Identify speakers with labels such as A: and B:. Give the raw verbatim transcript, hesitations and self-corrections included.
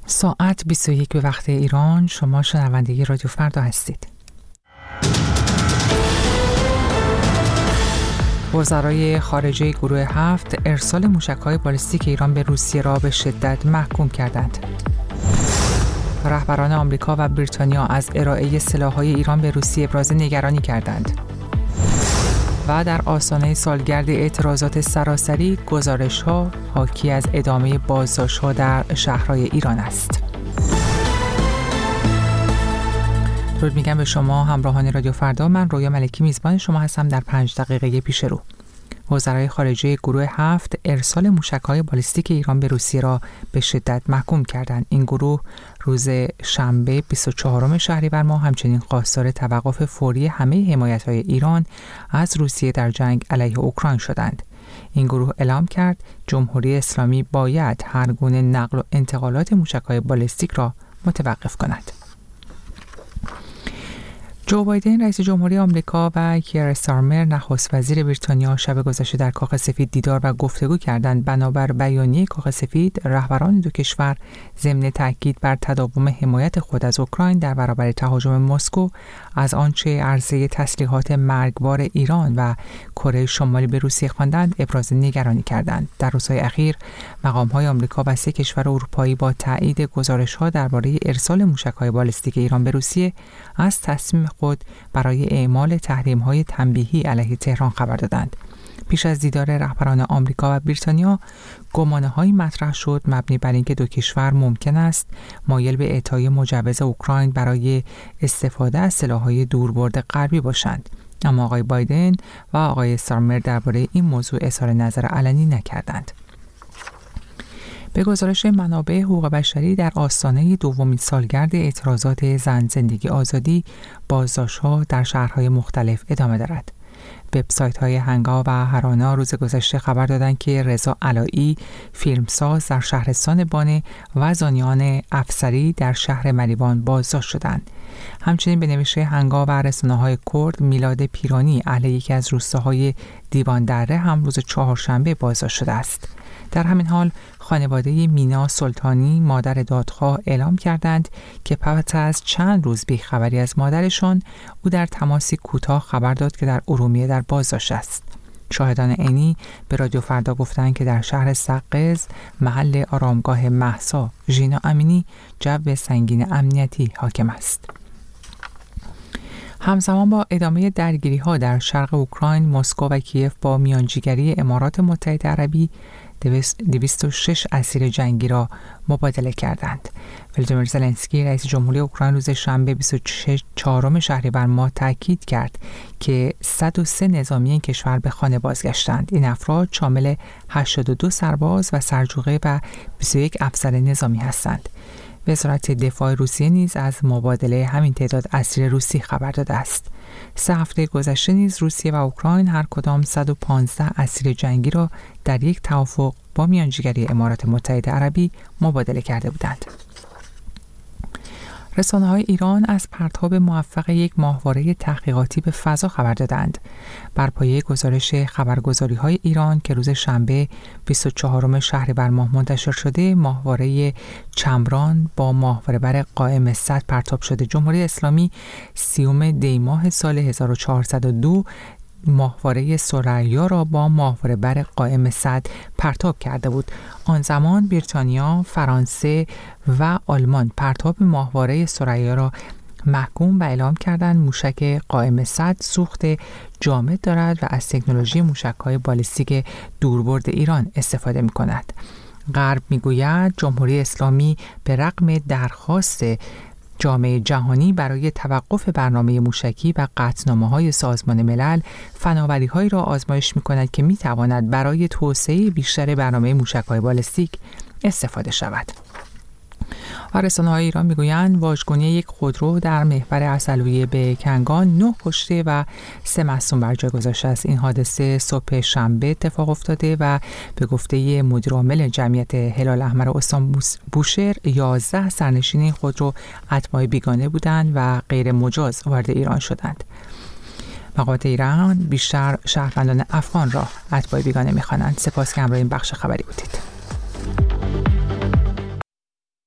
A: ساعت بیست و یک به وقت ایران. شما شنونده رادیو فردا هستید. وزرای خارجه گروه هفت ارسال موشک‌های بالستیک ایران به روسیه را به شدت محکوم کردند. رهبران آمریکا و بریتانیا از ارائه سلاح‌های ایران به روسیه ابراز نگرانی کردند. و در آستانه سالگرد اعتراضات سراسری، گزارش‌ها حاکی از ادامه بازداشت‌ها در شهرهای ایران است. درود میگم به شما همراهان رادیو فردا. من رویا ملکی میزبان شما هستم در پنج دقیقه پیش رو. وزرای خارجه گروه هفت ارسال موشک‌های بالستیک ایران به روسیه را به شدت محکوم کردند. این گروه روز شنبه بیست و چهارم شهریور ماه همچنین خواستار توقف فوری همه حمایت‌های ایران از روسیه در جنگ علیه اوکراین شدند. این گروه اعلام کرد جمهوری اسلامی باید هر گونه نقل و انتقالات موشک‌های بالستیک را متوقف کند. جو بایدن رئیس جمهوری آمریکا و کیر استارمر نخست وزیر بریتانیا شب گذشته در کاخ سفید دیدار و گفتگو کردند. بنابر بیانیه کاخ سفید، رهبران دو کشور ضمن تاکید بر تداوم حمایت خود از اوکراین در برابر تهاجم مسکو از آنچه عرضه تسلیحات مرگبار ایران و کره شمالی به روسیه خواندند ابراز نگرانی کردند. در روزهای اخیر مقام‌های آمریکا و سه کشور اروپایی با تایید گزارش‌ها درباره ارسال موشک‌های بالستیک ایران به روسیه از تصمیم خود برای اعمال تحریم‌های تنبیهی علیه تهران خبر دادند. پیش از دیدار رهبران آمریکا و بریتانیا، گمانه‌هایی مطرح شد مبنی بر اینکه دو کشور ممکن است مایل به اعطای مجوز اوکراین برای استفاده از سلاح‌های دوربرد غربی باشند. اما آقای بایدن و آقای استارمر درباره این موضوع اظهار نظر علنی نکردند. به گزارش منابع حقوق بشری، در آستانه دومین سالگرد اعتراضات زن زندگی آزادی، بازداشت‌ها در شهرهای مختلف ادامه دارد. وبسایت‌های هنگا و هرانا روز گذشته خبر دادند که رضا علایی، فیلمساز در شهرستان بانه و زانیان افسری در شهر مریوان بازداشت شدند. همچنین به نوشته هنگا و رسانه‌های کرد، میلاد پیرانی اهل یکی از روستاهای دیوان دره هم روز چهارشنبه بازداشت شده است. در همین حال خانواده مینا سلطانی، مادر دادخواه، اعلام کردند که پس از چند روز بیخبری از مادرشان، او در تماسی کوتاه خبر داد که در ارومیه در بازداشت است. شاهدان عینی به رادیو فردا گفتند که در شهر سقز، محل آرامگاه مهسا ژینا امینی، جو سنگین امنیتی حاکم است. همزمان با ادامه درگیری‌ها در شرق اوکراین، مسکو و کیف با میانجیگری امارات متحده عربی دویست و شش اسیر جنگی را مبادله کردند. ولادیمیر زلنسکی رئیس جمهوری اوکراین روز شنبه بیست و چهارم شهریور ماه تاکید کرد که صد و سه نظامی این کشور به خانه بازگشتند. این افراد شامل هشتاد و دو سرباز و سرجوقه و بیست و یک افسر نظامی هستند. وزارت دفاع روسیه نیز از مبادله همین تعداد اسیر روسی خبر داده است. سه هفته گذشته نیز روسیه و اوکراین هر کدام صد و پانزده اسیر جنگی را در یک توافق با میانجیگری امارات متحده عربی مبادله کرده بودند. رسانه‌های ایران از پرتاب موفق یک ماهواره تحقیقاتی به فضا خبر دادند. بر پایه گزارش خبرگزاری‌های ایران که روز شنبه بیست و چهارم شهریور ماه منتشر شده، ماهواره چمران با ماهواره‌بر قائم صد پرتاب شده. جمهوری اسلامی سیوم دی ماه سال هزار و چهارصد و دو ماهواره ثریا را با ماهواره‌بر قائم صد پرتاب کرده بود. آن زمان بریتانیا، فرانسه و آلمان پرتاب ماهواره ثریا را محکوم و اعلام کردند موشک قائم صد سوخت جامد دارد و از تکنولوژی موشک‌های بالستیک دوربرد ایران استفاده می‌کند. غرب می‌گوید جمهوری اسلامی به رغم درخواست جامعه جهانی برای توقف برنامه موشکی و قطعنامه‌های سازمان ملل، فناوری‌هایی را آزمایش می‌کند که می‌تواند برای توسعه بیشتر برنامه موشک‌های بالستیک استفاده شود. و رسانه‌های ایران میگویند واژگونی یک خودرو در محور عسلویه به کنگان نه کشته و سه مصدوم بر جای گذاشته است. این حادثه صبح شنبه اتفاق افتاده و به گفته مدیر عامل جمعیت هلال احمر استان بوشهر، یازده سرنشین این خودرو اتباع بیگانه بودند و غیر مجاز وارد ایران شدند. مقامات ایران بیشتر شهروندان افغان را اتباع بیگانه می‌خوانند. سپاس که همراه این بخش خبری بودید.